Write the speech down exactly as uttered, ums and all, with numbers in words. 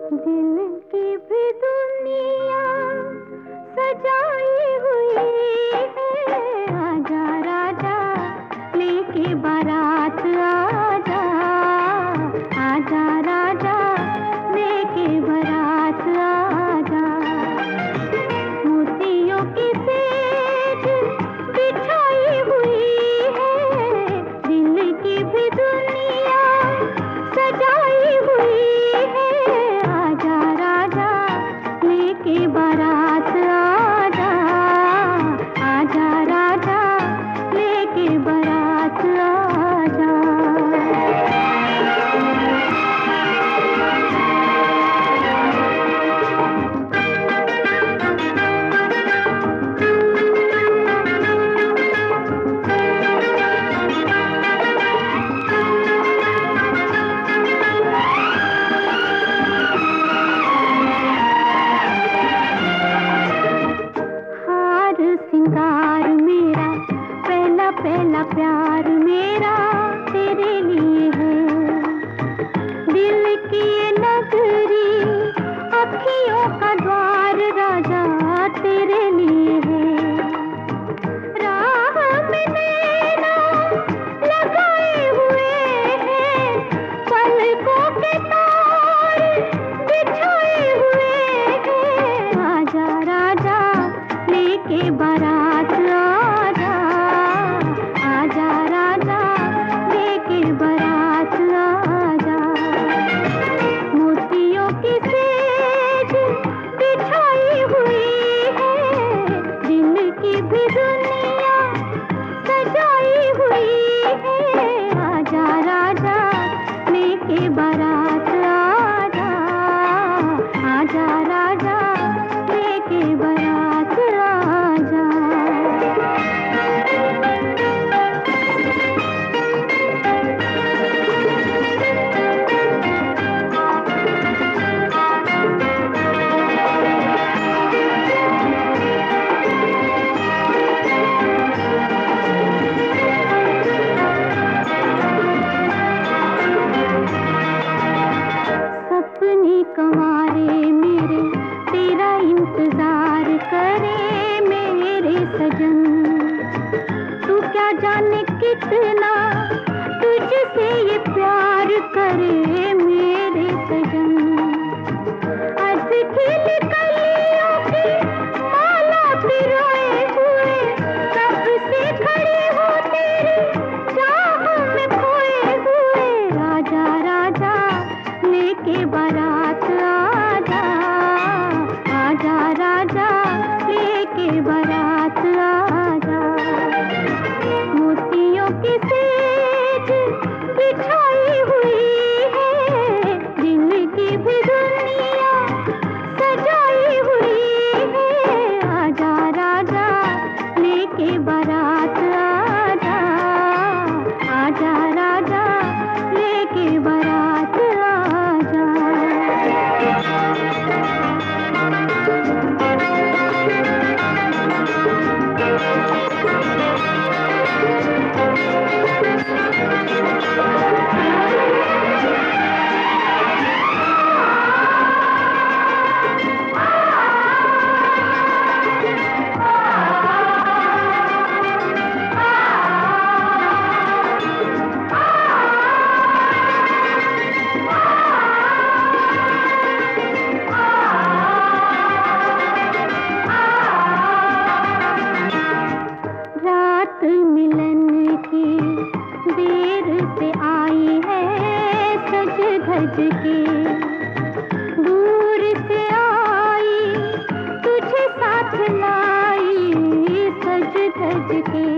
दिल की भी दुनिया सजाई हुई है। आजा राजा लेके बारात आजा, आजा राजा लेके बारात आजा। मोतियों की सेज बिछाई हुई है, दिल की भी दुनिया सजाई हुई है। आजा राजा लेके बारात आजा, आजा राजा लेके बारात आजा। सिंगार मेरा पहला पहला प्यार मेरा तेरे लिए है। दिल की ये नगरी अखियों का द्वार राजा तेरे लिए है। राह में नैना लगाए हुए हैं, पलकों के तार बिछाए हुए हैं। आजा राजा लेके बारात आजा, आजा राजा लेके बारात आजा। मोतियों की सेज बिछाई हुई है, दिल की भी दुनिया सजाई हुई है। आजा राजा लेके बारात आजा, आजा राजा लेके बारात आजा। सपने कंवारे मेरे तेरा इंतजार करे मेरे सजन। तू क्या जाने कितना तुझसे ये प्यार करे मेरे सजन। अध खिल कलियों की माला पिरोए हुए, कब से खड़ी हो तेरी चाह में खोए हुए। राजा राजा लेके बारात आजा, आजा राजा लेके बारात आजा। मोतियों की सेज बिछाई हुई है, दिल की भी दुनिया सजाई हुई है। आजा राजा लेके बारात आजा, आजा राजा लेके बारात आजा। रात मिलन की देर से आई है सज धज के, दूर से आई तुझे साथ लाई सज धज के।